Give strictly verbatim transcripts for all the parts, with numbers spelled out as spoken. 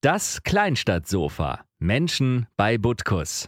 Das Kleinstadtsofa. Menschen bei Butkus.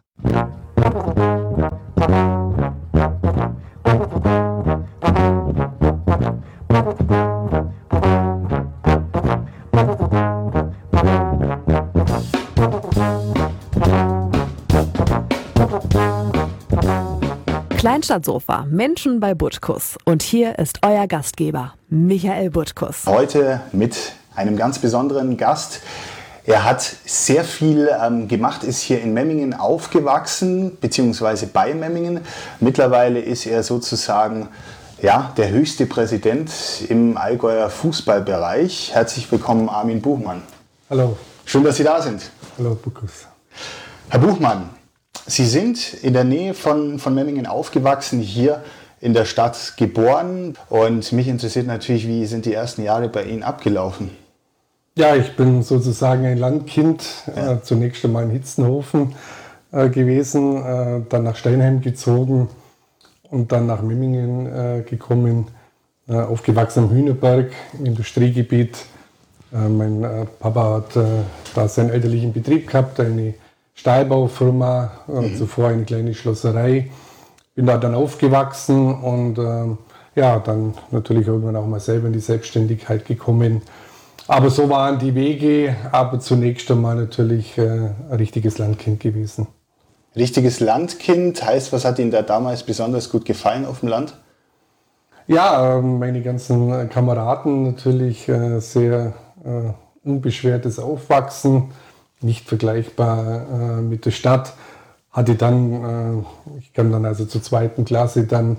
Kleinstadtsofa, Menschen bei Butkus. Und hier ist euer Gastgeber, Michael Butkus. Heute mit einem ganz besonderen Gast. Er hat sehr viel ähm, gemacht, ist hier in Memmingen aufgewachsen, beziehungsweise bei Memmingen. Mittlerweile ist er sozusagen ja, der höchste Präsident im Allgäuer Fußballbereich. Herzlich willkommen, Armin Buchmann. Hallo. Schön, dass Sie da sind. Hallo, Butkus. Herr Buchmann, Sie sind in der Nähe von, von Memmingen aufgewachsen, hier in der Stadt geboren. Und mich interessiert natürlich, wie sind die ersten Jahre bei Ihnen abgelaufen? Ja, ich bin sozusagen ein Landkind, ja. äh, zunächst einmal in Hitzenhofen äh, gewesen, äh, dann nach Steinheim gezogen und dann nach Memmingen äh, gekommen, äh, aufgewachsen am Hühnerberg im Industriegebiet. Äh, mein äh, Papa hat äh, da seinen elterlichen Betrieb gehabt, eine Stahlbaufirma, äh, mhm. zuvor eine kleine Schlosserei. Bin da dann aufgewachsen und äh, ja, dann natürlich irgendwann auch mal selber in die Selbstständigkeit gekommen. Aber so waren die Wege, aber zunächst einmal natürlich äh, ein richtiges Landkind gewesen. Richtiges Landkind heißt, was hat Ihnen da damals besonders gut gefallen auf dem Land? Ja, äh, meine ganzen Kameraden natürlich äh, sehr äh, unbeschwertes Aufwachsen, nicht vergleichbar äh, mit der Stadt. Hatte dann, äh, ich kam dann also zur zweiten Klasse dann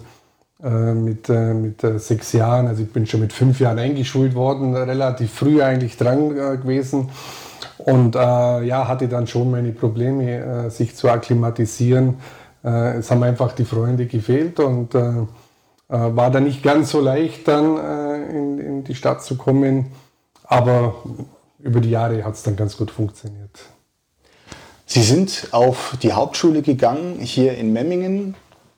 mit, mit sechs Jahren, also ich bin schon mit fünf Jahren eingeschult worden, relativ früh eigentlich dran äh, gewesen und äh, ja, hatte dann schon meine Probleme, äh, sich zu akklimatisieren. Äh, es haben einfach die Freunde gefehlt und äh, war dann nicht ganz so leicht, dann äh, in, in die Stadt zu kommen, aber über die Jahre hat es dann ganz gut funktioniert. Sie sind auf die Hauptschule gegangen, hier in Memmingen.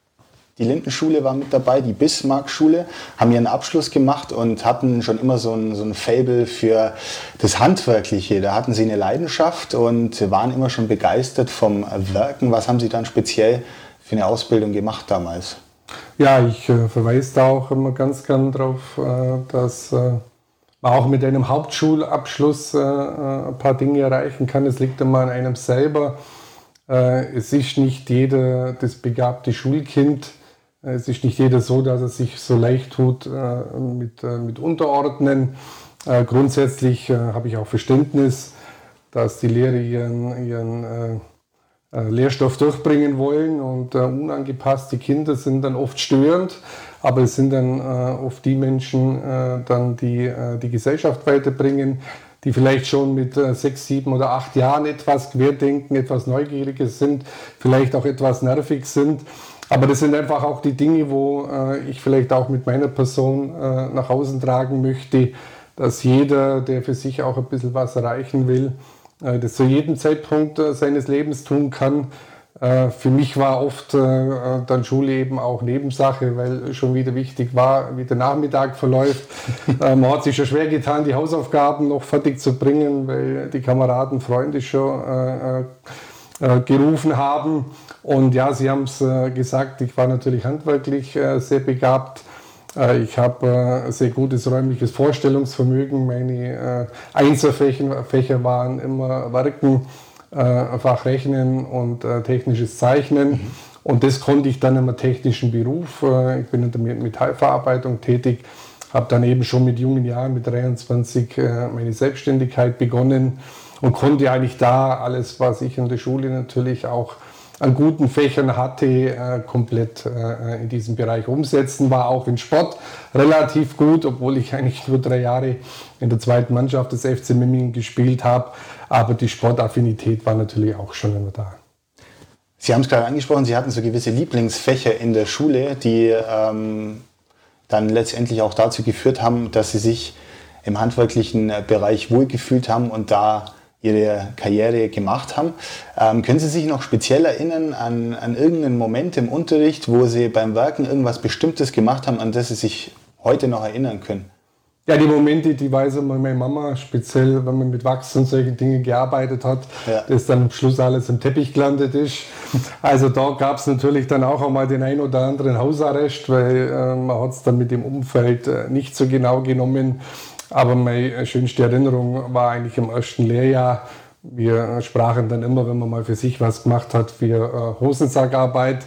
Die Lindenschule war mit dabei, die Bismarckschule, haben ihren Abschluss gemacht und hatten schon immer so ein, so ein Faible für das Handwerkliche. Da hatten sie eine Leidenschaft und waren immer schon begeistert vom Werken. Was haben Sie dann speziell für eine Ausbildung gemacht damals? Ja, ich äh, verweise da auch immer ganz gern darauf, äh, dass äh, man auch mit einem Hauptschulabschluss äh, ein paar Dinge erreichen kann. Es liegt immer an einem selber. Äh, es ist nicht jeder das begabte Schulkind. Es ist nicht jeder so, dass er sich so leicht tut äh, mit, äh, mit Unterordnen. Äh, grundsätzlich äh, habe ich auch Verständnis, dass die Lehrer ihren, ihren äh, äh, Lehrstoff durchbringen wollen und äh, unangepasste Kinder sind dann oft störend, aber es sind dann äh, oft die Menschen, äh, dann, die äh, die Gesellschaft weiterbringen, die vielleicht schon mit äh, sechs, sieben oder acht Jahren etwas querdenken, etwas Neugieriger sind, vielleicht auch etwas nervig sind. Aber das sind einfach auch die Dinge, wo äh, ich vielleicht auch mit meiner Person äh, nach außen tragen möchte, dass jeder, der für sich auch ein bisschen was erreichen will, äh, das zu jedem Zeitpunkt äh, seines Lebens tun kann. Äh, für mich war oft äh, dann Schule eben auch Nebensache, weil schon wieder wichtig war, wie der Nachmittag verläuft. äh, man hat sich schon schwer getan, die Hausaufgaben noch fertig zu bringen, weil die Kameraden, Freunde schon äh, äh, gerufen haben. Und ja, Sie haben es äh, gesagt, ich war natürlich handwerklich äh, sehr begabt. Äh, ich habe äh, sehr gutes räumliches Vorstellungsvermögen. Meine äh, Einzelfächer Fächer waren immer Werken, äh, Fachrechnen und äh, technisches Zeichnen. Mhm. Und das konnte ich dann im technischen Beruf. Äh, ich bin in der Metallverarbeitung tätig, habe dann eben schon mit jungen Jahren, mit dreiundzwanzig, äh, meine Selbstständigkeit begonnen und konnte eigentlich da alles, was ich in der Schule natürlich auch an guten Fächern hatte, äh, komplett äh, in diesem Bereich umsetzen. War auch in Sport relativ gut, obwohl ich eigentlich nur drei Jahre in der zweiten Mannschaft des F C Memmingen gespielt habe. Aber die Sportaffinität war natürlich auch schon immer da. Sie haben es gerade angesprochen, Sie hatten so gewisse Lieblingsfächer in der Schule, die ähm, dann letztendlich auch dazu geführt haben, dass Sie sich im handwerklichen Bereich wohlgefühlt haben und da Ihre Karriere gemacht haben. Ähm, können Sie sich noch speziell erinnern an, an irgendeinen Moment im Unterricht, wo Sie beim Werken irgendwas Bestimmtes gemacht haben, an das Sie sich heute noch erinnern können? Ja, die Momente, die weiß immer meine Mama, speziell wenn man mit Wachs und solchen Dingen gearbeitet hat, ja. dass dann am Schluss alles im Teppich gelandet ist. Also da gab es natürlich dann auch einmal den ein oder anderen Hausarrest, weil äh, man hat es dann mit dem Umfeld äh, nicht so genau genommen. Aber meine schönste Erinnerung war eigentlich im ersten Lehrjahr. Wir sprachen dann immer, wenn man mal für sich was gemacht hat, für äh, Hosensackarbeit.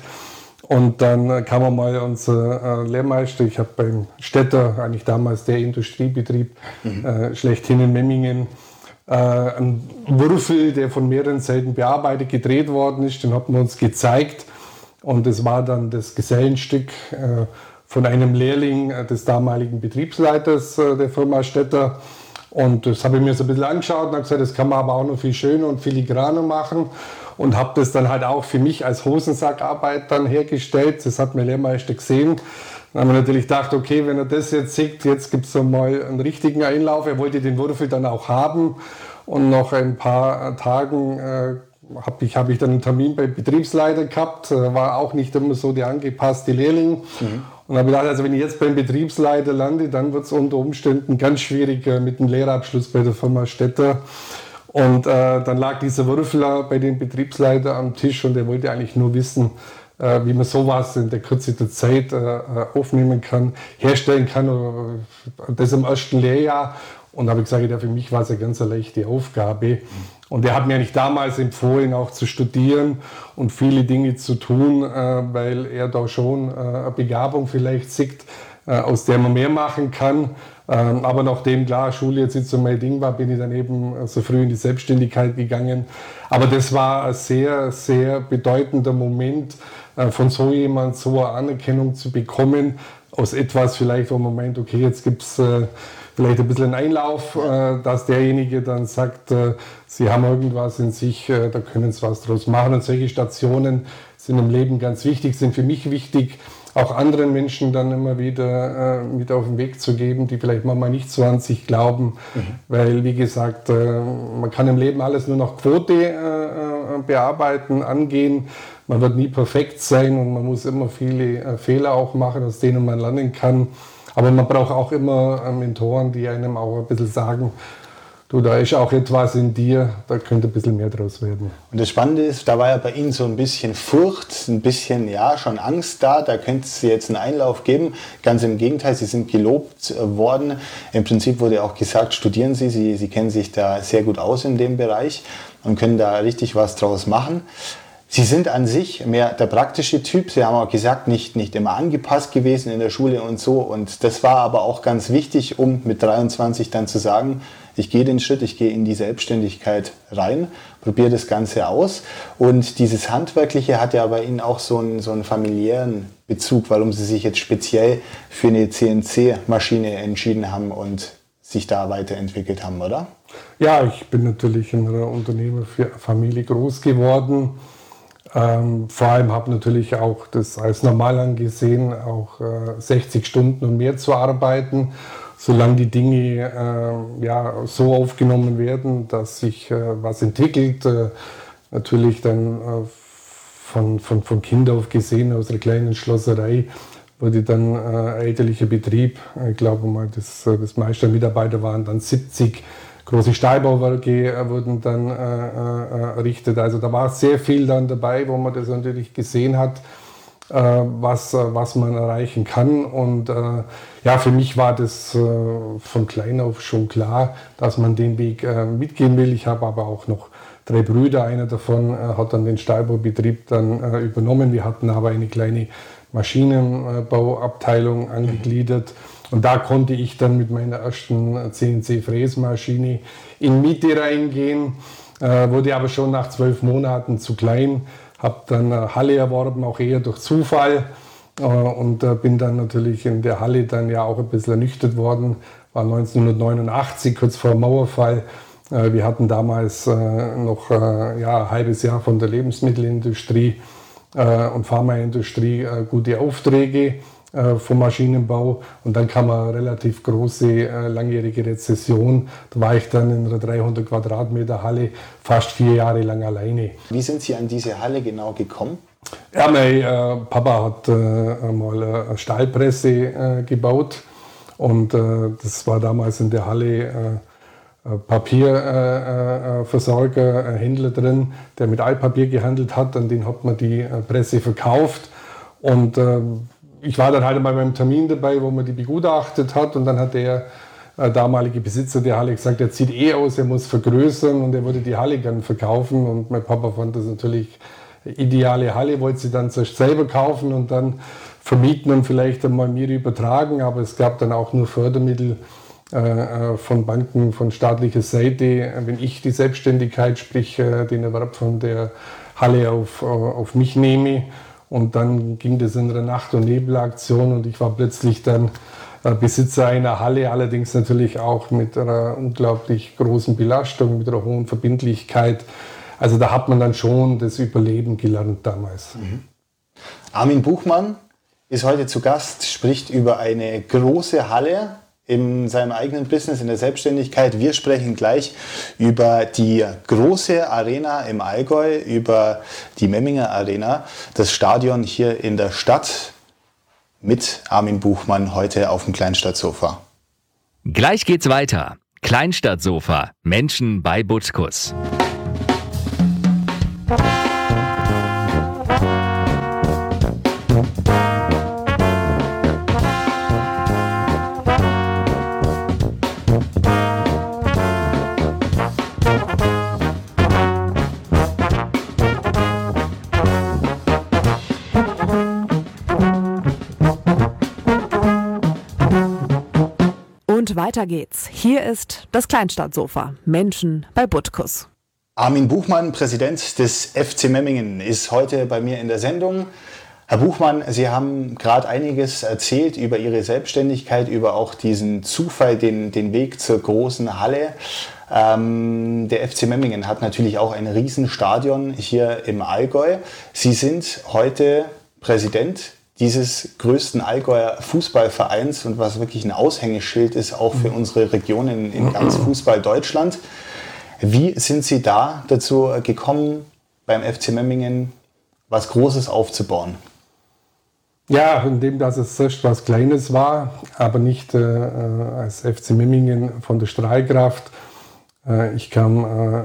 Und dann kam mal unser äh, Lehrmeister, ich habe beim Städter, eigentlich damals der Industriebetrieb, mhm. äh, schlechthin in Memmingen, äh, einen Würfel, der von mehreren Seiten bearbeitet, gedreht worden ist, den hatten wir uns gezeigt. Und das war dann das Gesellenstück äh, von einem Lehrling äh, des damaligen Betriebsleiters äh, der Firma Städter. Und das habe ich mir so ein bisschen angeschaut und habe gesagt, das kann man aber auch noch viel schöner und filigraner machen. Und habe das dann halt auch für mich als Hosensackarbeit dann hergestellt. Das hat mein Lehrmeister gesehen. Dann haben wir natürlich gedacht, okay, wenn er das jetzt sieht, jetzt gibt es mal einen richtigen Einlauf. Er wollte den Würfel dann auch haben. Und nach ein paar Tagen äh, habe ich, hab ich dann einen Termin beim Betriebsleiter gehabt. War auch nicht immer so der angepasste Lehrling. Mhm. Und habe gedacht, also wenn ich jetzt beim Betriebsleiter lande, dann wird es unter Umständen ganz schwierig äh, mit dem Lehrabschluss bei der Firma Städter. Und äh, dann lag dieser Würfel bei dem Betriebsleiter am Tisch und er wollte eigentlich nur wissen, äh, wie man sowas in der Kürze der Zeit äh, aufnehmen kann, herstellen kann, äh, das im ersten Lehrjahr. Und da habe ich gesagt, ja, für mich war es eine ganz leichte Aufgabe. Und er hat mir eigentlich damals empfohlen, auch zu studieren und viele Dinge zu tun, äh, weil er da schon äh, eine Begabung vielleicht sieht, äh, aus der man mehr machen kann. Ähm, aber nachdem klar Schule jetzt nicht so mein Ding war, bin ich dann eben so früh in die Selbstständigkeit gegangen. Aber das war ein sehr, sehr bedeutender Moment, äh, von so jemand so eine Anerkennung zu bekommen, aus etwas vielleicht, wo man meint, okay, jetzt gibt es äh, vielleicht ein bisschen einen Einlauf, äh, dass derjenige dann sagt, äh, sie haben irgendwas in sich, äh, da können sie was draus machen. Und solche Stationen sind im Leben ganz wichtig, sind für mich wichtig, auch anderen Menschen dann immer wieder äh, mit auf den Weg zu geben, die vielleicht manchmal nicht so an sich glauben. Mhm. Weil, wie gesagt, äh, man kann im Leben alles nur nach Quote äh, bearbeiten, angehen. Man wird nie perfekt sein und man muss immer viele äh, Fehler auch machen, aus denen man lernen kann. Aber man braucht auch immer äh, Mentoren, die einem auch ein bisschen sagen, du, da ist auch etwas in dir, da könnte ein bisschen mehr draus werden. Und das Spannende ist, da war ja bei Ihnen so ein bisschen Furcht, ein bisschen, ja, schon Angst da, da könnte es jetzt einen Einlauf geben. Ganz im Gegenteil, Sie sind gelobt worden. Im Prinzip wurde auch gesagt, studieren Sie, Sie, Sie kennen sich da sehr gut aus in dem Bereich und können da richtig was draus machen. Sie sind an sich mehr der praktische Typ. Sie haben auch gesagt, nicht, nicht immer angepasst gewesen in der Schule und so. Und das war aber auch ganz wichtig, um mit dreiundzwanzig dann zu sagen, ich gehe den Schritt, ich gehe in die Selbstständigkeit rein, probiere das Ganze aus. Und dieses Handwerkliche hat ja bei Ihnen auch so einen, so einen familiären Bezug, warum Sie sich jetzt speziell für eine C N C-Maschine entschieden haben und sich da weiterentwickelt haben, oder? Ja, ich bin natürlich in einer Unternehmerfamilie groß geworden. Ähm, vor allem habe natürlich auch das als normal angesehen, auch äh, sechzig Stunden und mehr zu arbeiten, solange die Dinge äh, ja, so aufgenommen werden, dass sich äh, was entwickelt. Äh, natürlich dann äh, von, von, von Kind auf gesehen, aus einer kleinen Schlosserei wurde dann äh, elterlicher Betrieb. Ich glaube mal, das, das meiste Mitarbeiter waren dann siebzig. Große Stahlbauwerke wurden dann äh, äh, errichtet. Also da war sehr viel dann dabei, wo man das natürlich gesehen hat, äh, was, was man erreichen kann. Und äh, ja, für mich war das äh, von klein auf schon klar, dass man den Weg äh, mitgehen will. Ich habe aber auch noch drei Brüder. Einer davon äh, hat dann den Stahlbaubetrieb dann äh, übernommen. Wir hatten aber eine kleine Maschinenbauabteilung angegliedert. Und da konnte ich dann mit meiner ersten C N C-Fräsmaschine in Miete reingehen, äh, wurde aber schon nach zwölf Monaten zu klein, habe dann eine Halle erworben, auch eher durch Zufall äh, und äh, bin dann natürlich in der Halle dann ja auch ein bisschen ernüchtert worden, war neunzehnhundertneunundachtzig, kurz vor dem Mauerfall. Äh, wir hatten damals äh, noch äh, ja, ein halbes Jahr von der Lebensmittelindustrie äh, und Pharmaindustrie äh, gute Aufträge vom Maschinenbau und dann kam eine relativ große, äh, langjährige Rezession. Da war ich dann in einer dreihundert Quadratmeter Halle fast vier Jahre lang alleine. Wie sind Sie an diese Halle genau gekommen? Ja, mein äh, Papa hat äh, mal eine Stahlpresse äh, gebaut Und äh, das war damals in der Halle äh, Papierversorger, äh, äh, Händler drin, der mit Altpapier gehandelt hat. An den hat man die äh, Presse verkauft. Und äh, ich war dann halt mal beim Termin dabei, wo man die begutachtet hat. Und dann hat der äh, damalige Besitzer der Halle gesagt, er zieht eh aus, er muss vergrößern und er würde die Halle gern verkaufen. Und mein Papa fand das natürlich eine ideale Halle, wollte sie dann zuerst selber kaufen und dann vermieten und vielleicht einmal mir übertragen. Aber es gab dann auch nur Fördermittel von Banken, von staatlicher Seite, wenn ich die Selbstständigkeit, sprich den Erwerb von der Halle auf, auf mich nehme. Und dann ging das in einer Nacht- und Nebelaktion und ich war plötzlich dann Besitzer einer Halle, allerdings natürlich auch mit einer unglaublich großen Belastung, mit einer hohen Verbindlichkeit. Also da hat man dann schon das Überleben gelernt damals. Mhm. Armin Buchmann ist heute zu Gast, spricht über eine große Halle in seinem eigenen Business, in der Selbstständigkeit. Wir sprechen gleich über die große Arena im Allgäu, über die Memminger Arena, das Stadion hier in der Stadt, mit Armin Buchmann heute auf dem Kleinstadtsofa. Gleich geht's weiter. Kleinstadtsofa. Menschen bei Butkus. Und weiter geht's. Hier ist das Kleinstadtsofa. Menschen bei Butkus. Armin Buchmann, Präsident des F C Memmingen, ist heute bei mir in der Sendung. Herr Buchmann, Sie haben gerade einiges erzählt über Ihre Selbstständigkeit, über auch diesen Zufall, den, den Weg zur großen Halle. Ähm, der F C Memmingen hat natürlich auch ein Riesenstadion hier im Allgäu. Sie sind heute Präsident dieses größten Allgäuer Fußballvereins und was wirklich ein Aushängeschild ist, auch für unsere Region in, in ganz Fußball Deutschland. Wie sind Sie da dazu gekommen, beim F C Memmingen was Großes aufzubauen? Ja, indem dass es erst was Kleines war, aber nicht äh, als F C Memmingen von der Strahlkraft. Äh, ich kam äh,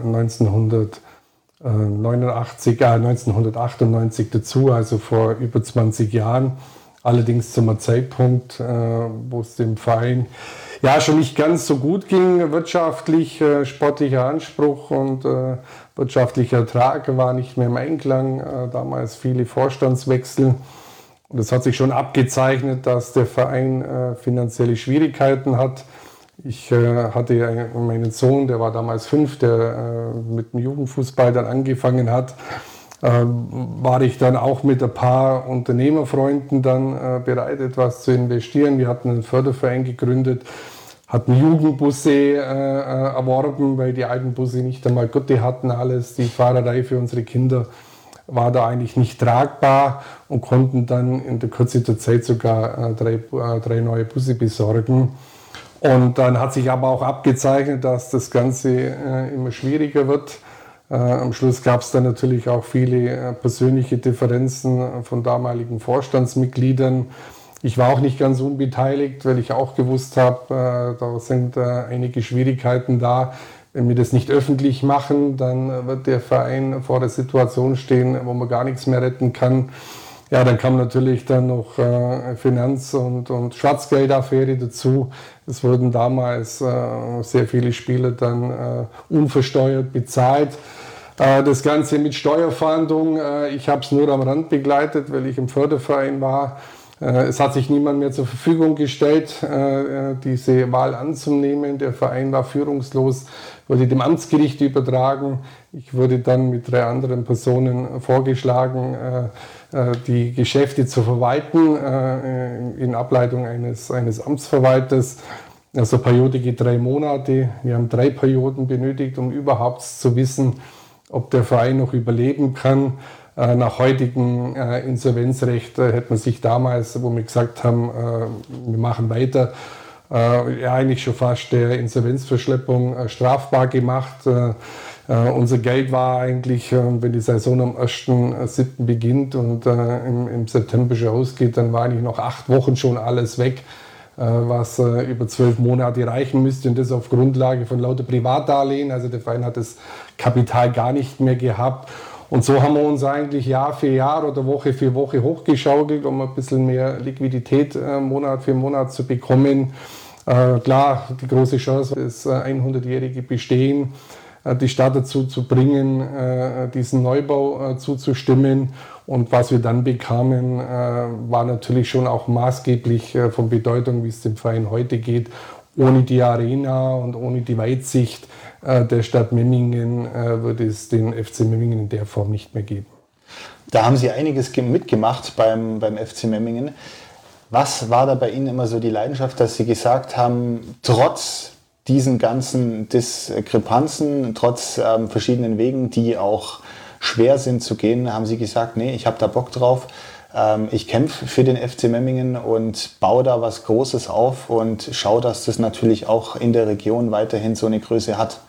neunzehnhundertneunundachtzig, äh, neunzehnhundertachtundneunzig dazu, also vor über zwanzig Jahren. Allerdings zu einem Zeitpunkt, äh, wo es dem Verein ja schon nicht ganz so gut ging, wirtschaftlich, äh, sportlicher Anspruch und äh, wirtschaftlicher Ertrag war nicht mehr im Einklang. Äh, damals viele Vorstandswechsel. Und es hat sich schon abgezeichnet, dass der Verein äh, finanzielle Schwierigkeiten hat. Ich äh, hatte einen, meinen Sohn, der war damals fünf, der äh, mit dem Jugendfußball dann angefangen hat. Äh, war ich dann auch mit ein paar Unternehmerfreunden dann äh, bereit, etwas zu investieren. Wir hatten einen Förderverein gegründet, hatten Jugendbusse äh, äh, erworben, weil die alten Busse nicht einmal Gurte hatten, alles. Die Fahrerei für unsere Kinder war da eigentlich nicht tragbar und konnten dann in der Kürze der Zeit sogar äh, drei, äh, drei neue Busse besorgen. Und dann hat sich aber auch abgezeichnet, dass das Ganze äh, immer schwieriger wird. Äh, am Schluss gab es dann natürlich auch viele äh, persönliche Differenzen von damaligen Vorstandsmitgliedern. Ich war auch nicht ganz unbeteiligt, weil ich auch gewusst habe, äh, da sind äh, einige Schwierigkeiten da. Wenn wir das nicht öffentlich machen, dann wird der Verein vor der Situation stehen, wo man gar nichts mehr retten kann. Ja, dann kam natürlich dann noch äh, Finanz- und, und Schwarzgeldaffäre dazu. Es wurden damals äh, sehr viele Spieler dann äh, unversteuert bezahlt. Äh, das Ganze mit Steuerfahndung, äh, ich habe es nur am Rand begleitet, weil ich im Förderverein war. Äh, es hat sich niemand mehr zur Verfügung gestellt, äh, diese Wahl anzunehmen. Der Verein war führungslos, wurde dem Amtsgericht übertragen. Ich wurde dann mit drei anderen Personen vorgeschlagen, äh, die Geschäfte zu verwalten, äh, in Ableitung eines, eines Amtsverwalters. Also Periode geht drei Monate. Wir haben drei Perioden benötigt, um überhaupt zu wissen, ob der Verein noch überleben kann. Äh, nach heutigem äh, Insolvenzrecht äh, hätte man sich damals, wo wir gesagt haben, äh, wir machen weiter, äh, ja, eigentlich schon fast der Insolvenzverschleppung äh, strafbar gemacht. Äh, Uh, unser Geld war eigentlich, uh, wenn die Saison am ersten siebten beginnt und uh, im, im September schon ausgeht, dann war eigentlich noch acht Wochen schon alles weg. was über zwölf Monate reichen müsste und das auf Grundlage von lauter Privatdarlehen. Also der Verein hat das Kapital gar nicht mehr gehabt. Und so haben wir uns eigentlich Jahr für Jahr oder Woche für Woche hochgeschaukelt, um ein bisschen mehr Liquidität äh, Monat für Monat zu bekommen. Äh, klar, die große Chance, das äh, hundertjährige Bestehen, äh, die Stadt dazu zu bringen, äh, diesen Neubau äh, zuzustimmen. Und was wir dann bekamen, äh, war natürlich schon auch maßgeblich äh, von Bedeutung, wie es dem Verein heute geht. Ohne die Arena und ohne die Weitsicht äh, der Stadt Memmingen äh, würde es den F C Memmingen in der Form nicht mehr geben. Da haben Sie einiges mitgemacht beim, beim F C Memmingen. Was war da bei Ihnen immer so die Leidenschaft, dass Sie gesagt haben, trotz diesen ganzen Diskrepanzen, trotz ähm, verschiedenen Wegen, die auch schwer sind zu gehen, haben Sie gesagt, nee, ich habe da Bock drauf. Ähm, ich kämpfe für den F C Memmingen und baue da was Großes auf und schaue, dass das natürlich auch in der Region weiterhin so eine Größe hat.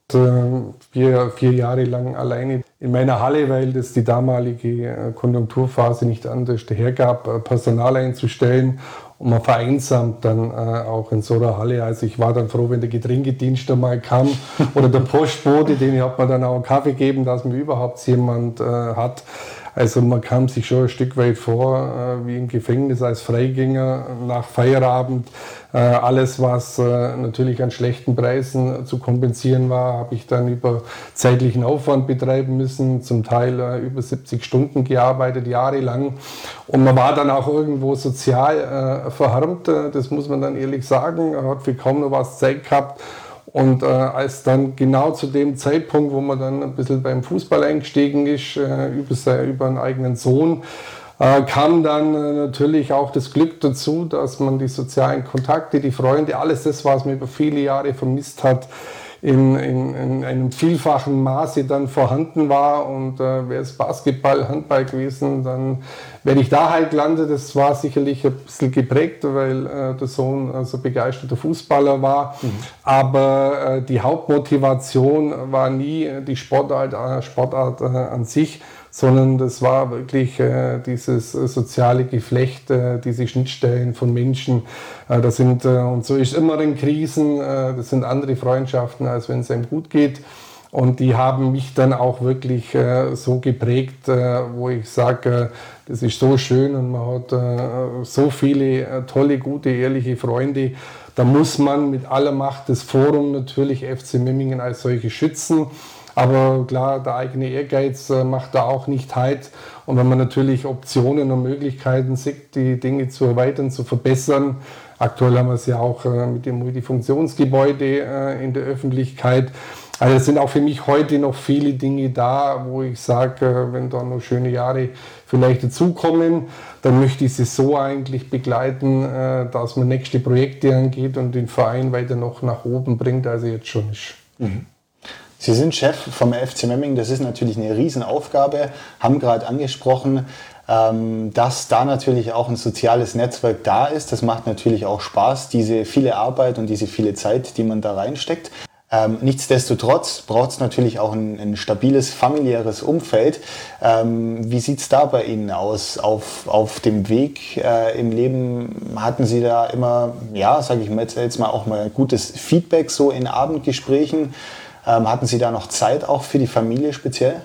Vier, vier Jahre lang alleine in meiner Halle, weil das die damalige Konjunkturphase nicht anders hergab, Personal einzustellen. Und man vereinsamt dann äh, auch in so einer Halle. Also ich war dann froh, wenn der Getränkedienst einmal kam oder der Postbote, den hat man dann auch einen Kaffee gegeben, dass man überhaupt jemand äh, hat. Also man kam sich schon ein Stück weit vor, äh, wie im Gefängnis als Freigänger nach Feierabend. Äh, alles, was äh, natürlich an schlechten Preisen zu kompensieren war, habe ich dann über zeitlichen Aufwand betreiben müssen. Zum Teil äh, über siebzig Stunden gearbeitet, jahrelang. Und man war dann auch irgendwo sozial äh, verharmt, äh, das muss man dann ehrlich sagen. Er hat für kaum noch was Zeit gehabt. Und äh, als dann genau zu dem Zeitpunkt, wo man dann ein bisschen beim Fußball eingestiegen ist, äh, über, über einen eigenen Sohn, äh, kam dann äh, natürlich auch das Glück dazu, dass man die sozialen Kontakte, die Freunde, alles das, was man über viele Jahre vermisst hat, in, in, in einem vielfachen Maße dann vorhanden war. Und äh, wäre es Basketball, Handball gewesen, dann wäre ich da halt gelandet. Das war sicherlich ein bisschen geprägt, weil äh, der Sohn so also begeisterter Fußballer war. Mhm. Aber äh, die Hauptmotivation war nie die Sportart, äh, Sportart äh, an sich, sondern das war wirklich äh, dieses äh, soziale Geflecht, äh, diese Schnittstellen von Menschen. Äh, das sind, äh, und so ist immer in Krisen, äh, das sind andere Freundschaften, als wenn es einem gut geht. Und die haben mich dann auch wirklich äh, so geprägt, äh, wo ich sage, äh, das ist so schön und man hat äh, so viele äh, tolle, gute, ehrliche Freunde. Da muss man mit aller Macht das Forum natürlich F C Memmingen als solche schützen. Aber klar, der eigene Ehrgeiz äh, macht da auch nicht Halt. Und wenn man natürlich Optionen und Möglichkeiten sieht, die Dinge zu erweitern, zu verbessern. Aktuell haben wir es ja auch äh, mit dem Multifunktionsgebäude äh, in der Öffentlichkeit. Also es sind auch für mich heute noch viele Dinge da, wo ich sage, äh, wenn da noch schöne Jahre vielleicht dazukommen, dann möchte ich sie so eigentlich begleiten, äh, dass man nächste Projekte angeht und den Verein weiter noch nach oben bringt, als er jetzt schon ist. Mhm. Sie sind Chef vom F C Memmingen, das ist natürlich eine Riesenaufgabe, haben gerade angesprochen, ähm, dass da natürlich auch ein soziales Netzwerk da ist. Das macht natürlich auch Spaß, diese viele Arbeit und diese viele Zeit, die man da reinsteckt. Ähm, nichtsdestotrotz braucht es natürlich auch ein, ein stabiles familiäres Umfeld. Ähm, wie sieht es da bei Ihnen aus? Auf, auf dem Weg äh, im Leben hatten Sie da immer, ja, sage ich mal jetzt, jetzt mal auch mal gutes Feedback so in Abendgesprächen? Ähm, hatten Sie da noch Zeit auch für die Familie speziell?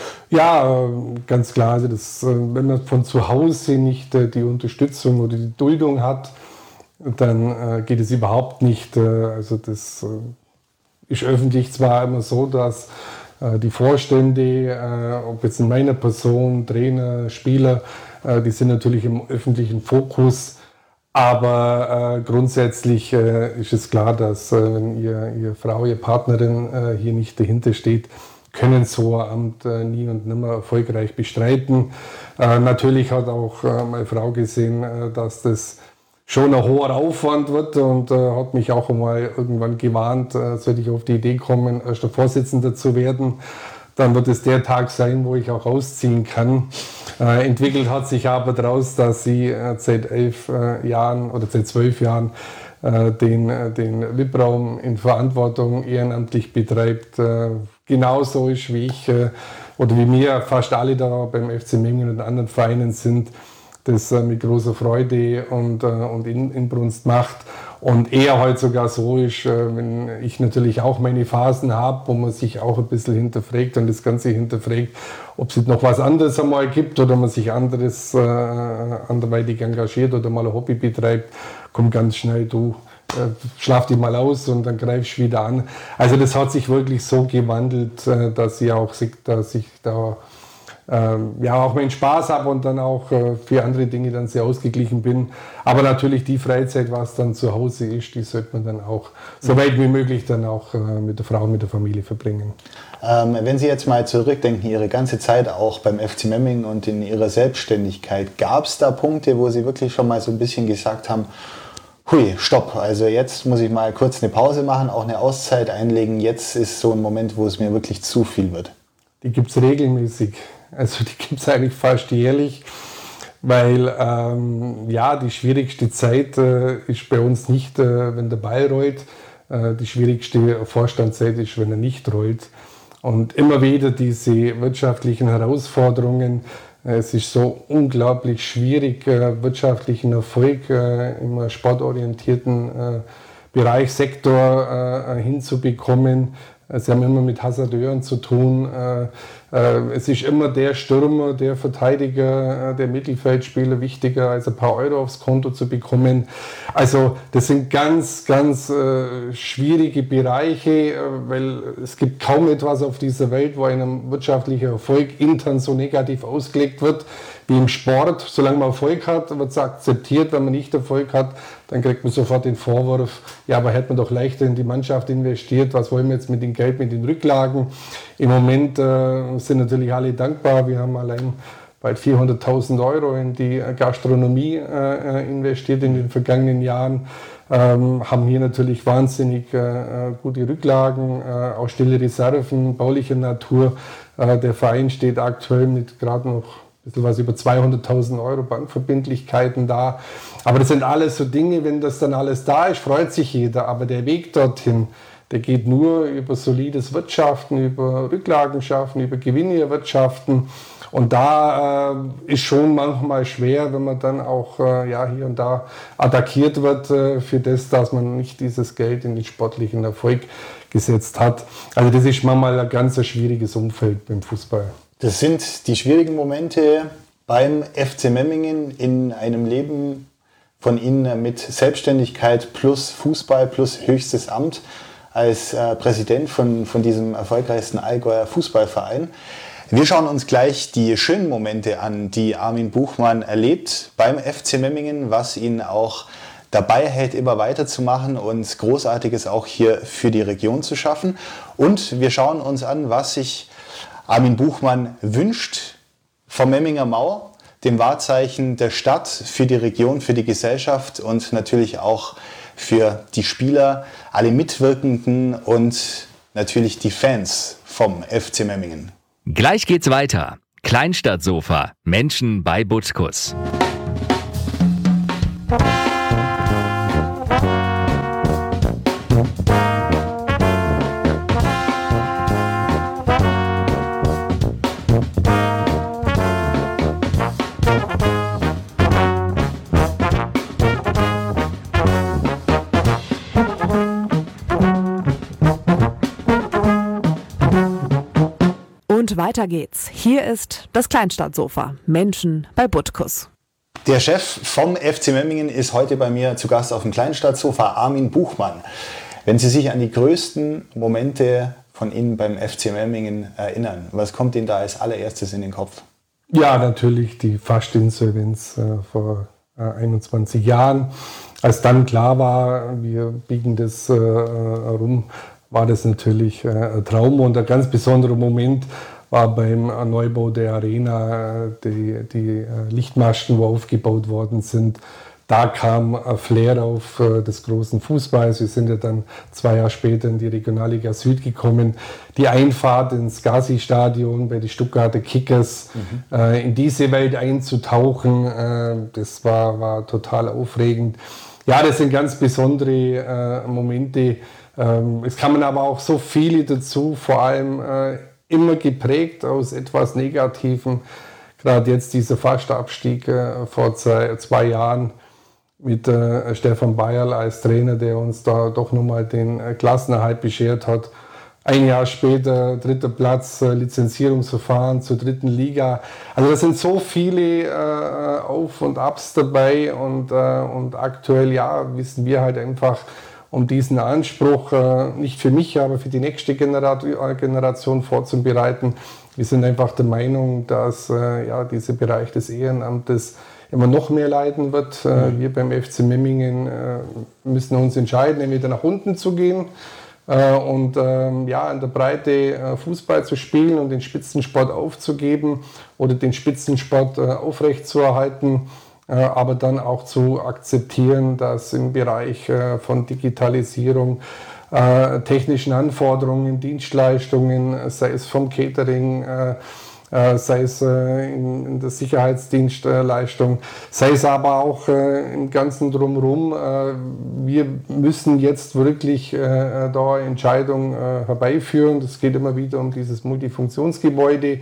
Ja, ganz klar. Also das, wenn man von zu Hause nicht die Unterstützung oder die Duldung hat, dann geht es überhaupt nicht. Also das ist öffentlich zwar immer so, dass die Vorstände, ob jetzt in meiner Person, Trainer, Spieler, die sind natürlich im öffentlichen Fokus. Aber äh, grundsätzlich äh, ist es klar, dass äh, wenn ihr, ihr Frau, ihr Partnerin äh, hier nicht dahinter steht, können so ein Amt äh, nie und nimmer erfolgreich bestreiten. Äh, natürlich hat auch äh, meine Frau gesehen, äh, dass das schon ein hoher Aufwand wird und äh, hat mich auch einmal irgendwann gewarnt, äh, sollte ich auf die Idee kommen, erster Vorsitzender zu werden. Dann wird es der Tag sein, wo ich auch ausziehen kann. Äh, entwickelt hat sich aber daraus, dass sie äh, seit elf äh, Jahren oder seit zwölf Jahren äh, den, äh, den V I P-Raum in Verantwortung ehrenamtlich betreibt. Äh, genauso ist wie ich äh, oder wie mir fast alle da beim F C Memmingen und anderen Vereinen sind, das äh, mit großer Freude und, äh, und in, Inbrunst macht. Und eher heute sogar so ist, äh, wenn ich natürlich auch meine Phasen habe, wo man sich auch ein bisschen hinterfragt und das Ganze hinterfragt, ob es noch was anderes einmal gibt oder man sich anderes äh, anderweitig engagiert oder mal ein Hobby betreibt, kommt ganz schnell, du äh, schlaf dich mal aus und dann greifst du wieder an. Also das hat sich wirklich so gewandelt, äh, dass ich auch dass ich da Ähm, ja, auch meinen Spaß habe und dann auch äh, für andere Dinge dann sehr ausgeglichen bin. Aber natürlich die Freizeit, was dann zu Hause ist, die sollte man dann auch so weit wie möglich dann auch äh, mit der Frau, mit der Familie verbringen. Ähm, wenn Sie jetzt mal zurückdenken, Ihre ganze Zeit auch beim F C Memmingen und in Ihrer Selbstständigkeit, gab es da Punkte, wo Sie wirklich schon mal so ein bisschen gesagt haben, hui, stopp, also jetzt muss ich mal kurz eine Pause machen, auch eine Auszeit einlegen, jetzt ist so ein Moment, wo es mir wirklich zu viel wird? Die gibt es regelmäßig. Also die gibt es eigentlich fast jährlich, weil ähm, ja, die schwierigste Zeit äh, ist bei uns nicht, äh, wenn der Ball rollt. Äh, die schwierigste Vorstandszeit ist, wenn er nicht rollt. Und immer wieder diese wirtschaftlichen Herausforderungen. Äh, es ist so unglaublich schwierig, äh, wirtschaftlichen Erfolg äh, im sportorientierten äh, Bereich, Sektor äh, hinzubekommen. Sie haben immer mit Hasardeuren zu tun. Es ist immer der Stürmer, der Verteidiger, der Mittelfeldspieler wichtiger, als ein paar Euro aufs Konto zu bekommen. Also das sind ganz, ganz schwierige Bereiche, weil es gibt kaum etwas auf dieser Welt, wo ein wirtschaftlicher Erfolg intern so negativ ausgelegt wird wie im Sport. Solange man Erfolg hat, wird es akzeptiert. Wenn man nicht Erfolg hat, dann kriegt man sofort den Vorwurf, ja, aber hätte man doch leichter in die Mannschaft investiert, was wollen wir jetzt mit dem Geld, mit den Rücklagen? Im Moment äh, sind natürlich alle dankbar. Wir haben allein bald vierhunderttausend Euro in die Gastronomie äh, investiert in den vergangenen Jahren, ähm, haben hier natürlich wahnsinnig äh, gute Rücklagen, äh, auch stille Reserven, baulicher Natur. Äh, der Verein steht aktuell mit gerade noch ein bisschen was über zweihunderttausend Euro Bankverbindlichkeiten da. Aber das sind alles so Dinge, wenn das dann alles da ist, freut sich jeder. Aber der Weg dorthin, der geht nur über solides Wirtschaften, über Rücklagen schaffen, über Gewinne erwirtschaften. Und da äh, ist schon manchmal schwer, wenn man dann auch äh, ja, hier und da attackiert wird äh, für das, dass man nicht dieses Geld in den sportlichen Erfolg gesetzt hat. Also das ist manchmal ein ganz schwieriges Umfeld beim Fußball. Das sind die schwierigen Momente beim F C Memmingen in einem Leben von Ihnen mit Selbstständigkeit plus Fußball plus höchstes Amt als äh, Präsident von, von diesem erfolgreichsten Allgäuer Fußballverein. Wir schauen uns gleich die schönen Momente an, die Armin Buchmann erlebt beim F C Memmingen, was ihn auch dabei hält, immer weiterzumachen und Großartiges auch hier für die Region zu schaffen. Und wir schauen uns an, was sich Armin Buchmann wünscht vom Memminger Mauer, dem Wahrzeichen der Stadt, für die Region, für die Gesellschaft und natürlich auch für die Spieler, alle Mitwirkenden und natürlich die Fans vom F C Memmingen. Gleich geht's weiter. Kleinstadtsofa. Menschen bei Butkus. Und weiter geht's. Hier ist das Kleinstadtsofa. Menschen bei Butkus. Der Chef vom F C Memmingen ist heute bei mir zu Gast auf dem Kleinstadtsofa, Armin Buchmann. Wenn Sie sich an die größten Momente von Ihnen beim F C Memmingen erinnern, was kommt Ihnen da als allererstes in den Kopf? Ja, natürlich die Fastinsolvenz äh, vor äh, einundzwanzig Jahren. Als dann klar war, wir biegen das äh, rum, war das natürlich äh, ein Traum und ein ganz besonderer Moment war beim Neubau der Arena, die, die Lichtmasten, wo aufgebaut worden sind. Da kam ein Flair auf des großen Fußballs. Wir sind ja dann zwei Jahre später in die Regionalliga Süd gekommen. Die Einfahrt ins Gazi-Stadion bei den Stuttgarter Kickers, mhm. äh, in diese Welt einzutauchen, äh, das war, war total aufregend. Ja, das sind ganz besondere äh, Momente. Ähm, es kamen aber auch so viele dazu, vor allem äh, immer geprägt aus etwas Negativem. gerade jetzt dieser Fastabstieg äh, vor zwei, zwei Jahren mit äh, Stefan Bayerl als Trainer, der uns da doch nochmal den äh, Klassenerhalt beschert hat. Ein Jahr später, dritter Platz, äh, Lizenzierungsverfahren zur dritten Liga. Also da sind so viele äh, Auf- und Abs dabei und, äh, und aktuell ja, wissen wir halt einfach um diesen Anspruch, äh, nicht für mich, aber für die nächste Genera- Generation vorzubereiten. Wir sind einfach der Meinung, dass äh, ja, dieser Bereich des Ehrenamtes immer noch mehr leiden wird. Äh, wir beim F C Memmingen äh, müssen uns entscheiden, entweder nach unten zu gehen äh, und ähm, ja, in der Breite äh, Fußball zu spielen und den Spitzensport aufzugeben oder den Spitzensport äh, aufrechtzuerhalten, äh, aber dann auch zu akzeptieren, dass im Bereich äh, von Digitalisierung, äh, technischen Anforderungen, Dienstleistungen, sei es vom Catering, äh, sei es in, in der Sicherheitsdienstleistung, sei es aber auch im ganzen Drumherum. Wir müssen jetzt wirklich da Entscheidungen herbeiführen. Das geht immer wieder um dieses Multifunktionsgebäude.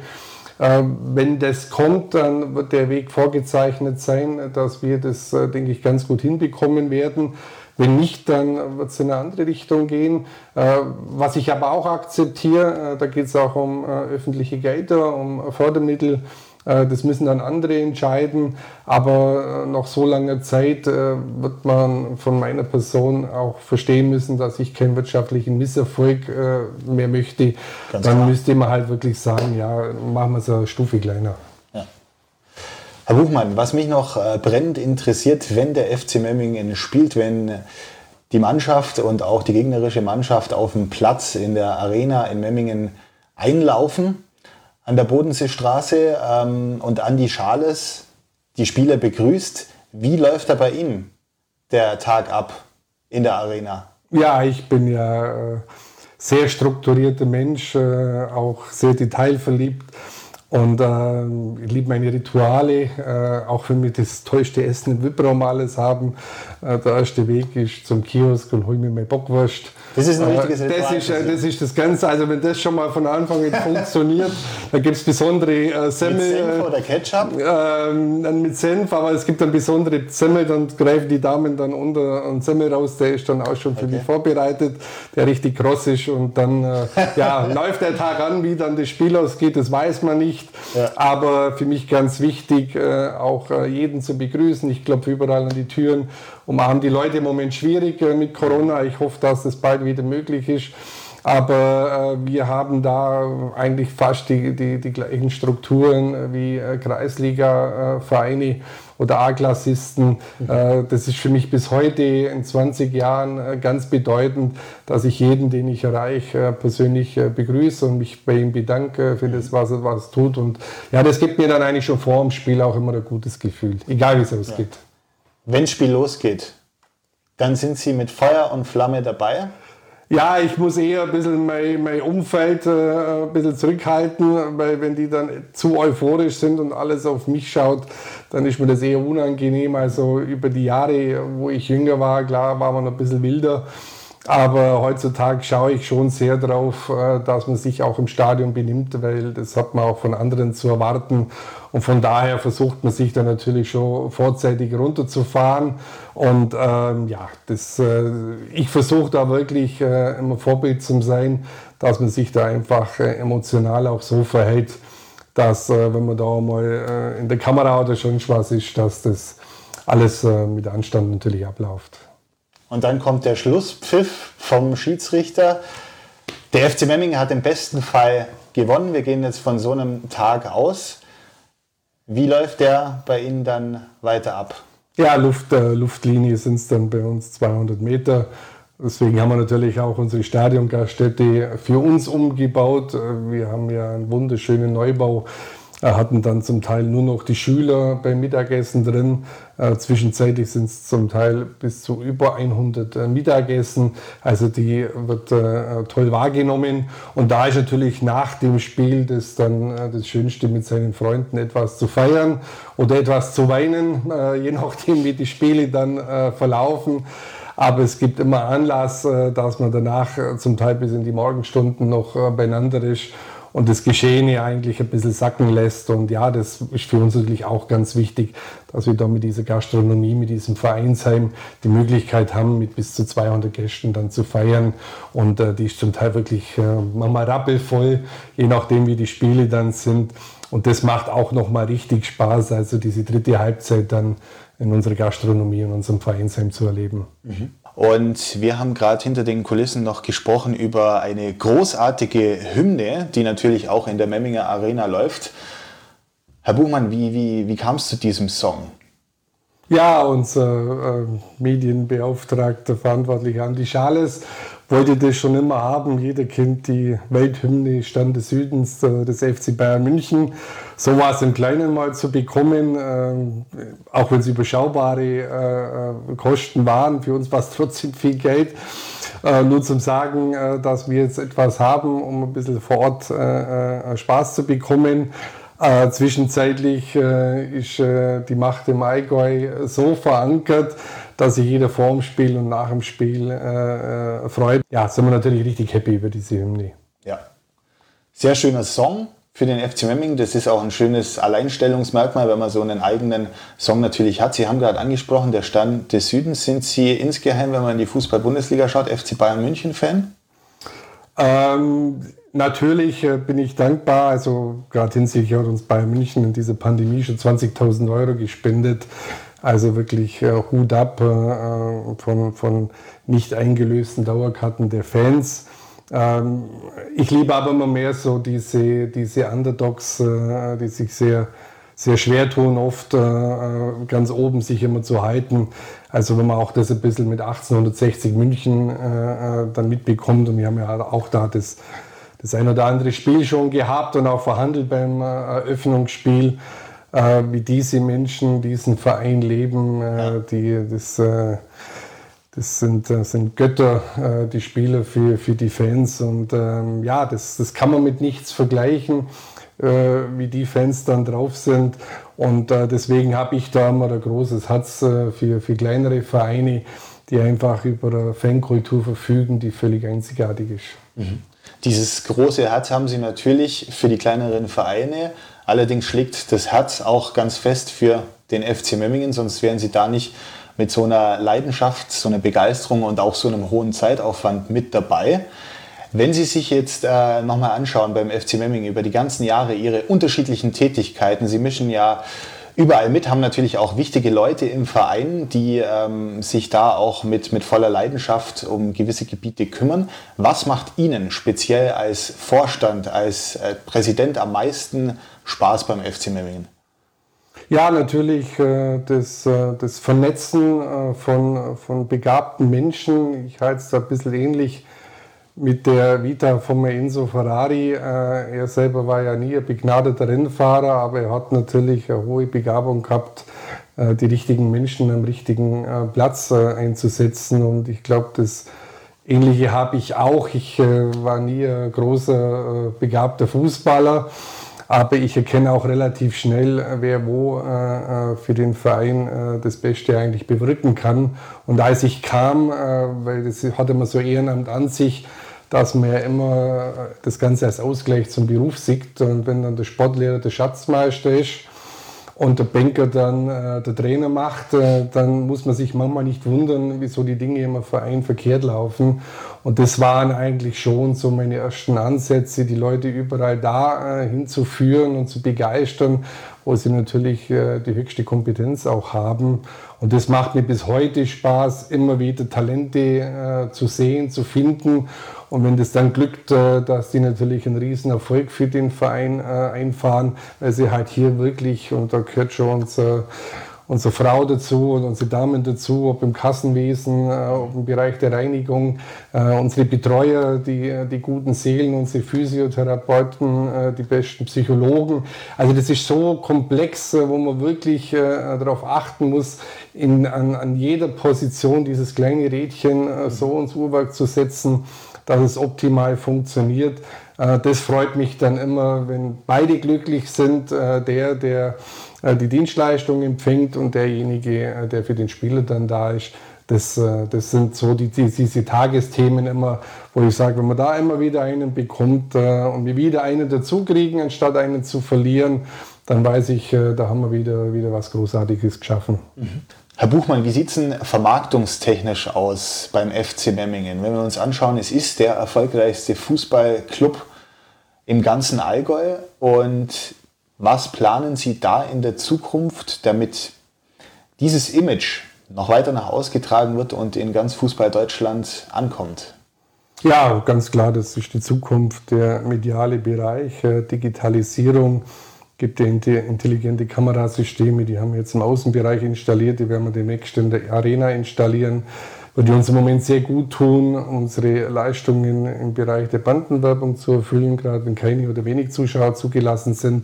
Wenn das kommt, dann wird der Weg vorgezeichnet sein, dass wir das, denke ich, ganz gut hinbekommen werden. Wenn nicht, dann wird es in eine andere Richtung gehen. Was ich aber auch akzeptiere, da geht es auch um öffentliche Gelder, um Fördermittel. Das müssen dann andere entscheiden. Aber nach so langer Zeit wird man von meiner Person auch verstehen müssen, dass ich keinen wirtschaftlichen Misserfolg mehr möchte. Ganz dann klar. Müsste man halt wirklich sagen, ja, machen wir es eine Stufe kleiner. Ja. Herr Buchmann, was mich noch äh, brennend interessiert, wenn der F C Memmingen spielt, wenn die Mannschaft und auch die gegnerische Mannschaft auf dem Platz in der Arena in Memmingen einlaufen, an der Bodenseestraße ähm, und Andi Schales die Spieler begrüßt. Wie läuft da bei Ihnen der Tag ab in der Arena? Ja, ich bin ja äh, sehr strukturierter Mensch, äh, auch sehr detailverliebt. Und äh, ich liebe meine Rituale, äh, auch wenn wir das tollste Essen im V I P-Raum alles haben. Äh, der erste Weg ist zum Kiosk und hole mir meine Bockwurst. Das ist ein richtiges Ritual. Das ist, äh, das ist das Ganze. Also wenn das schon mal von Anfang an funktioniert, dann gibt es besondere äh, Semmel. Mit Senf oder Ketchup? Äh, mit Senf, aber es gibt dann besondere Semmel, dann greifen die Damen dann unter einen Semmel raus, der ist dann auch schon für okay. mich vorbereitet, der richtig kross ist. Und dann äh, ja, läuft der Tag an, wie dann das Spiel ausgeht, das weiß man nicht. Ja. Aber für mich ganz wichtig, äh, auch äh, jeden zu begrüßen. Ich klopfe überall an die Türen. Und wir haben die Leute im Moment schwierig äh, mit Corona. Ich hoffe, dass das bald wieder möglich ist. Aber äh, wir haben da eigentlich fast die, die, die gleichen Strukturen äh, wie äh, Kreisliga-Vereine äh, oder A-Klassisten. Mhm. Äh, das ist für mich bis heute in zwanzig Jahren äh, ganz bedeutend, dass ich jeden, den ich erreiche, äh, persönlich äh, begrüße und mich bei ihm bedanke für das, was er was tut. Und ja, das gibt mir dann eigentlich schon vor dem Spiel auch immer ein gutes Gefühl, egal wie es ausgeht. Ja. Wenn das Spiel losgeht, dann sind Sie mit Feuer und Flamme dabei? Ja, ich muss eher ein bisschen mein, mein Umfeld äh, ein bisschen zurückhalten, weil wenn die dann zu euphorisch sind und alles auf mich schaut, dann ist mir das eher unangenehm. Also über die Jahre, wo ich jünger war, klar, war man ein bisschen wilder. Aber heutzutage schaue ich schon sehr darauf, dass man sich auch im Stadion benimmt, weil das hat man auch von anderen zu erwarten. Und von daher versucht man sich dann natürlich schon vorzeitig runterzufahren. Und ähm, ja, das, äh, ich versuche da wirklich äh, immer Vorbild zu sein, dass man sich da einfach äh, emotional auch so verhält, dass äh, wenn man da mal äh, in der Kamera oder sonst was ist, dass das alles äh, mit Anstand natürlich abläuft. Und dann kommt der Schlusspfiff vom Schiedsrichter. Der F C Memmingen hat im besten Fall gewonnen. Wir gehen jetzt von so einem Tag aus. Wie läuft der bei Ihnen dann weiter ab? Ja, Luft, äh, Luftlinie sind es dann bei uns zweihundert Meter. Deswegen haben wir natürlich auch unsere Stadiongaststätte für uns umgebaut. Wir haben ja einen wunderschönen Neubau. Hatten dann zum Teil nur noch die Schüler beim Mittagessen drin. Äh, zwischenzeitlich sind es zum Teil bis zu über hundert äh, Mittagessen. Also die wird äh, toll wahrgenommen. Und da ist natürlich nach dem Spiel das dann äh, das Schönste, mit seinen Freunden etwas zu feiern oder etwas zu weinen, äh, je nachdem wie die Spiele dann äh, verlaufen. Aber es gibt immer Anlass, äh, dass man danach äh, zum Teil bis in die Morgenstunden noch äh, beieinander ist. und das Geschehene eigentlich ein bisschen sacken lässt. Und ja, das ist für uns natürlich auch ganz wichtig, dass wir da mit dieser Gastronomie, mit diesem Vereinsheim die Möglichkeit haben, mit bis zu zweihundert Gästen dann zu feiern. Und äh, die ist zum Teil wirklich äh, manchmal rappelvoll, je nachdem wie die Spiele dann sind. Und das macht auch nochmal richtig Spaß, also diese dritte Halbzeit dann in unserer Gastronomie, in unserem Vereinsheim zu erleben. Mhm. Und wir haben gerade hinter den Kulissen noch gesprochen über eine großartige Hymne, die natürlich auch in der Memminger Arena läuft. Herr Buchmann, wie, wie, wie kam es zu diesem Song? Ja, unser äh, Medienbeauftragter, Verantwortlicher Andi Schales, wollte das schon immer haben. Jeder kennt die Welthymne Stern des Südens äh, des F C Bayern München. So war es im Kleinen mal zu bekommen, äh, auch wenn es überschaubare äh, Kosten waren. Für uns war es trotzdem viel Geld. Äh, nur zum Sagen, äh, dass wir jetzt etwas haben, um ein bisschen vor Ort äh, äh, Spaß zu bekommen. Äh, zwischenzeitlich äh, ist äh, die Macht im Allgäu so verankert, dass sich jeder vor dem Spiel und nach dem Spiel äh, äh, freut. Ja, sind wir natürlich richtig happy über diese Hymne. Ja, sehr schöner Song für den F C Memmingen. Das ist auch ein schönes Alleinstellungsmerkmal, wenn man so einen eigenen Song natürlich hat. Sie haben gerade angesprochen, der Stern des Südens. Sind Sie insgeheim, wenn man in die Fußball-Bundesliga schaut, F C Bayern München-Fan? Ähm, natürlich äh, bin ich dankbar. Also gerade hinsichtlich hat uns Bayern München in dieser Pandemie schon zwanzigtausend Euro gespendet. Also wirklich äh, Hut ab äh, von, von nicht eingelösten Dauerkarten der Fans. Ähm, ich liebe aber immer mehr so diese, diese Underdogs, äh, die sich sehr, sehr schwer tun, oft äh, ganz oben sich immer zu halten. Also wenn man auch das ein bisschen mit achtzehnhundertsechzig München äh, dann mitbekommt, und wir haben ja auch da das, das ein oder andere Spiel schon gehabt und auch verhandelt beim äh, Eröffnungsspiel, äh, wie diese Menschen diesen Verein leben, äh, die, das, äh, das sind, das sind Götter, äh, die Spieler für, für die Fans, und ähm, ja, das, das kann man mit nichts vergleichen, äh, wie die Fans dann drauf sind, und äh, deswegen habe ich da immer ein großes Herz äh, für, für kleinere Vereine, die einfach über eine Fankultur verfügen, die völlig einzigartig ist. Mhm. Dieses große Herz haben Sie natürlich für die kleineren Vereine. Allerdings schlägt das Herz auch ganz fest für den F C Memmingen, sonst wären Sie da nicht mit so einer Leidenschaft, so einer Begeisterung und auch so einem hohen Zeitaufwand mit dabei. Wenn Sie sich jetzt äh, nochmal anschauen beim F C Memmingen über die ganzen Jahre, Ihre unterschiedlichen Tätigkeiten, Sie mischen ja überall mit, haben natürlich auch wichtige Leute im Verein, die ähm, sich da auch mit, mit voller Leidenschaft um gewisse Gebiete kümmern. Was macht Ihnen speziell als Vorstand, als äh, Präsident am meisten Spaß beim F C Memmingen? Ja, natürlich äh, das, äh, das Vernetzen äh, von, von begabten Menschen. Ich halte es da ein bisschen ähnlich mit der Vita von Enzo Ferrari. Äh, er selber war ja nie ein begnadeter Rennfahrer, aber er hat natürlich eine hohe Begabung gehabt, äh, die richtigen Menschen am richtigen äh, Platz äh, einzusetzen. Und ich glaube, das Ähnliche habe ich auch. Ich äh, war nie ein großer, äh, begabter Fußballer, aber ich erkenne auch relativ schnell, wer wo äh, für den Verein äh, das Beste eigentlich bewirken kann. Und als ich kam, äh, weil das hatte man so Ehrenamt an sich, dass man ja immer das Ganze als Ausgleich zum Beruf sieht. Und wenn dann der Sportlehrer der Schatzmeister ist und der Banker dann äh, der Trainer macht, äh, dann muss man sich manchmal nicht wundern, wieso die Dinge im Verein verkehrt laufen. Und das waren eigentlich schon so meine ersten Ansätze, die Leute überall da äh, hinzuführen und zu begeistern, wo sie natürlich äh, die höchste Kompetenz auch haben. Und das macht mir bis heute Spaß, immer wieder Talente äh, zu sehen, zu finden. Und wenn das dann glückt, äh, dass die natürlich einen riesen Erfolg für den Verein äh, einfahren, weil sie halt hier wirklich, und da gehört schon unser, unsere Frau dazu und unsere Damen dazu, ob im Kassenwesen, äh, ob im Bereich der Reinigung, äh, unsere Betreuer, die, die guten Seelen, unsere Physiotherapeuten, äh, die besten Psychologen. Also das ist so komplex, äh, wo man wirklich äh, darauf achten muss, in, an, an jeder Position dieses kleine Rädchen äh, so ins Uhrwerk zu setzen, dass es optimal funktioniert. Äh, das freut mich dann immer, wenn beide glücklich sind, äh, der, der die Dienstleistung empfängt und derjenige, der für den Spieler dann da ist. Das, das sind so die, die, diese Tagesthemen immer, wo ich sage, wenn man da immer wieder einen bekommt äh, und wir wieder einen dazu kriegen, anstatt einen zu verlieren, dann weiß ich, äh, da haben wir wieder, wieder was Großartiges geschaffen. Mhm. Herr Buchmann, wie sieht es denn vermarktungstechnisch aus beim F C Memmingen? Wenn wir uns anschauen, es ist der erfolgreichste Fußballclub im ganzen Allgäu. Und was planen Sie da in der Zukunft, damit dieses Image noch weiter nach ausgetragen wird und in ganz Fußball-Deutschland ankommt? Ja, ganz klar, das ist die Zukunft, der mediale Bereich, äh, Digitalisierung. Es gibt ja intelligente Kamerasysteme, die haben wir jetzt im Außenbereich installiert, die werden wir demnächst in der Arena installieren, die uns im Moment sehr gut tun, unsere Leistungen im Bereich der Bandenwerbung zu erfüllen, gerade wenn keine oder wenig Zuschauer zugelassen sind.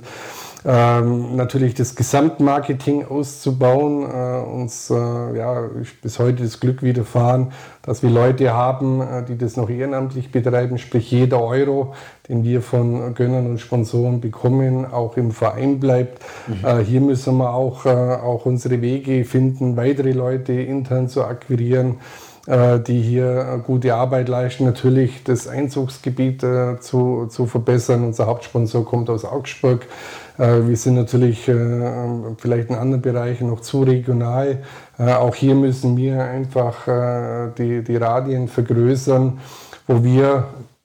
Ähm, natürlich das Gesamtmarketing auszubauen, äh, uns äh, ja, bis heute das Glück widerfahren, dass wir Leute haben, äh, die das noch ehrenamtlich betreiben, sprich jeder Euro, den wir von Gönnern und Sponsoren bekommen, auch im Verein bleibt. Mhm. Äh, hier müssen wir auch, äh, auch unsere Wege finden, weitere Leute intern zu akquirieren, äh, die hier gute Arbeit leisten, natürlich das Einzugsgebiet äh, zu, zu verbessern. Unser Hauptsponsor kommt aus Augsburg. Wir sind natürlich äh, vielleicht in anderen Bereichen noch zu regional. Äh, auch hier müssen wir einfach äh, die, die Radien vergrößern, wo wir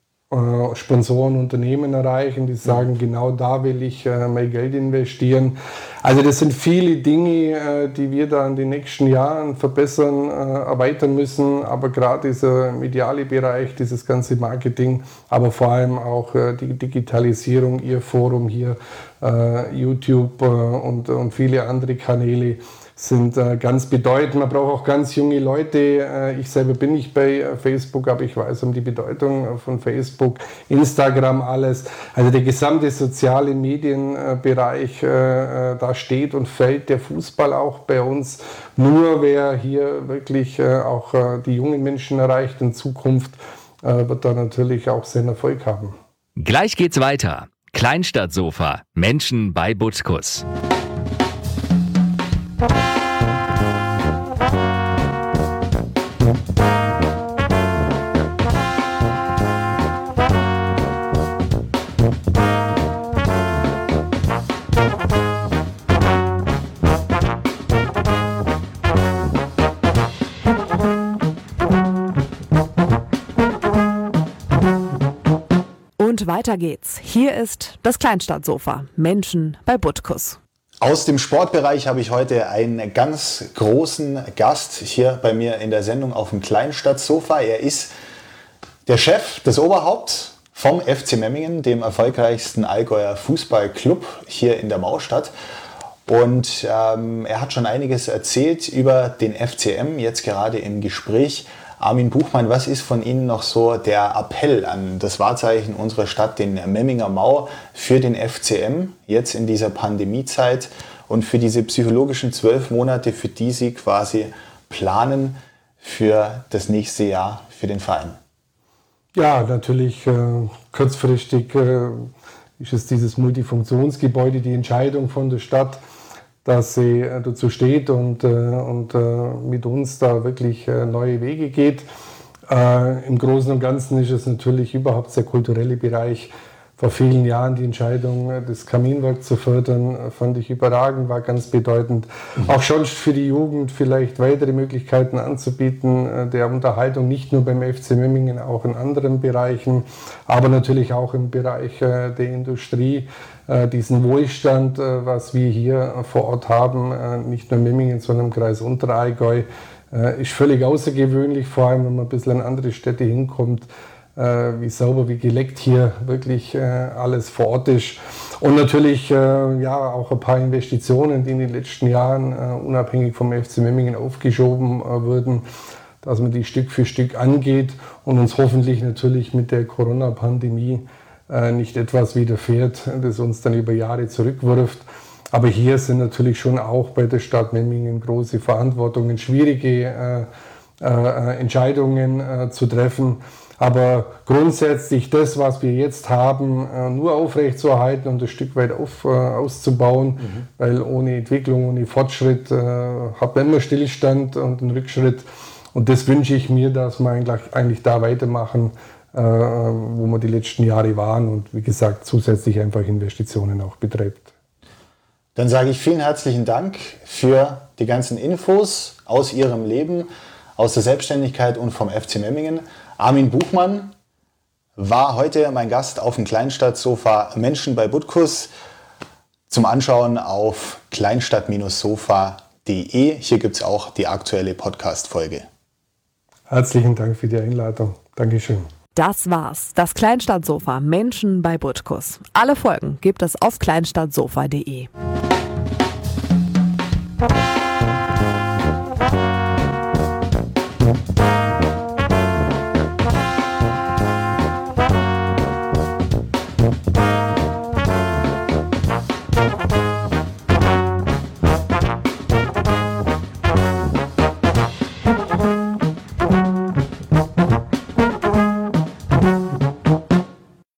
äh, Sponsoren, Unternehmen erreichen, die sagen, genau da will ich äh, mein Geld investieren. Also das sind viele Dinge, äh, die wir da in den nächsten Jahren verbessern, äh, erweitern müssen. Aber gerade dieser mediale Bereich, dieses ganze Marketing, aber vor allem auch äh, die Digitalisierung, Ihr Forum hier, äh, YouTube äh, und, und viele andere Kanäle sind äh, ganz bedeutend. Man braucht auch ganz junge Leute. Äh, ich selber bin nicht bei äh, Facebook, aber ich weiß um die Bedeutung äh, von Facebook, Instagram, alles. Also der gesamte soziale Medienbereich, äh, äh, da steht und fällt der Fußball auch bei uns. Nur wer hier wirklich äh, auch äh, die jungen Menschen erreicht in Zukunft, äh, wird da natürlich auch seinen Erfolg haben. Gleich geht's weiter. Kleinstadtsofa. Menschen bei Butkus. Und weiter geht's. Hier ist das Kleinstadtsofa. Menschen bei Butkus. Aus dem Sportbereich habe ich heute einen ganz großen Gast hier bei mir in der Sendung auf dem Kleinstadtsofa. Er ist der Chef, das Oberhaupt vom F C Memmingen, dem erfolgreichsten Allgäuer Fußballclub hier in der Maustadt. Und ähm, er hat schon einiges erzählt über den F C M, jetzt gerade im Gespräch. Armin Buchmann, was ist von Ihnen noch so der Appell an das Wahrzeichen unserer Stadt, den Memminger Mau, für den F C M jetzt in dieser Pandemiezeit und für diese psychologischen zwölf Monate, für die Sie quasi planen für das nächste Jahr für den Verein? Ja, natürlich äh, kurzfristig äh, ist es dieses Multifunktionsgebäude, die Entscheidung von der Stadt, dass sie äh, dazu steht und, äh, und äh, mit uns da wirklich äh, neue Wege geht. Äh, Im Großen und Ganzen ist es natürlich überhaupt der kulturelle Bereich. Vor vielen Jahren die Entscheidung, das Kaminwerk zu fördern, fand ich überragend, war ganz bedeutend. Mhm. Auch schon für die Jugend vielleicht weitere Möglichkeiten anzubieten, der Unterhaltung, nicht nur beim F C Memmingen, auch in anderen Bereichen, aber natürlich auch im Bereich der Industrie. Diesen Wohlstand, was wir hier vor Ort haben, nicht nur in Memmingen, sondern im Kreis Unterallgäu, ist völlig außergewöhnlich, vor allem wenn man ein bisschen an andere Städte hinkommt, wie sauber, wie geleckt hier wirklich alles vor Ort ist. Und natürlich ja auch ein paar Investitionen, die in den letzten Jahren unabhängig vom F C Memmingen aufgeschoben wurden, dass man die Stück für Stück angeht und uns hoffentlich natürlich mit der Corona-Pandemie nicht etwas widerfährt, das uns dann über Jahre zurückwirft. Aber hier sind natürlich schon auch bei der Stadt Memmingen große Verantwortungen, schwierige äh, äh, Entscheidungen äh, zu treffen. Aber grundsätzlich das, was wir jetzt haben, äh, nur aufrechtzuerhalten und ein Stück weit auf, äh, auszubauen, mhm. weil ohne Entwicklung, ohne Fortschritt äh, hat man immer Stillstand und einen Rückschritt. Und das wünsche ich mir, dass wir eigentlich, eigentlich da weitermachen, äh, wo wir die letzten Jahre waren und wie gesagt zusätzlich einfach Investitionen auch betreibt. Dann sage ich vielen herzlichen Dank für die ganzen Infos aus Ihrem Leben, aus der Selbstständigkeit und vom F C Memmingen. Armin Buchmann war heute mein Gast auf dem Kleinstadtsofa Menschen bei Butkus zum Anschauen auf kleinstadt sofa punkt de. Hier gibt es auch die aktuelle Podcast-Folge. Herzlichen Dank für die Einladung. Dankeschön. Das war's. Das Kleinstadtsofa Menschen bei Butkus. Alle Folgen gibt es auf kleinstadtsofa punkt de.